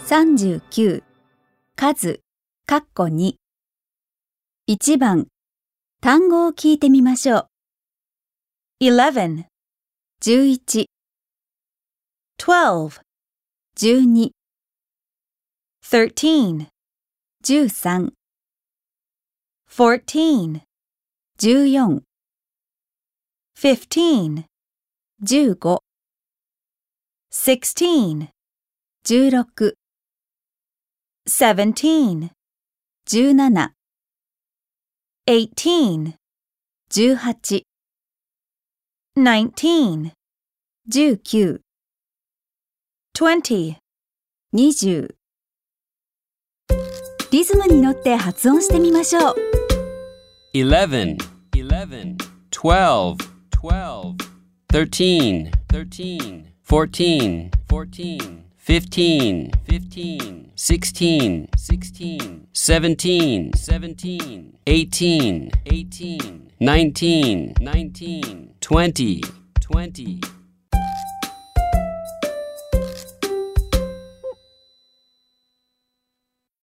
39、数、2。1番、単語を聞いてみましょう。 11, 11、 12, 12、 13, 13、 14, 14、 15, 15、 16, 16、 17, 17、 18, 18、 19, 19、 20. 20。リズムに乗って発音してみましょう。 11, 11, 12, 12, 13, 13, 14, 14, 15, 15, 16, 16, 17, 17, 18, 18, 19, 19, 20, 20.